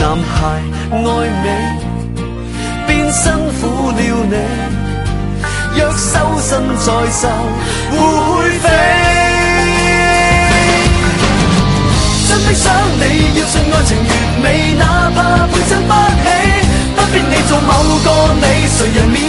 男孩愛美，便辛苦了你。若修身在受，會飛。真的想你，要信愛情完美，哪怕配襯不起，不必你做某個你，誰人免？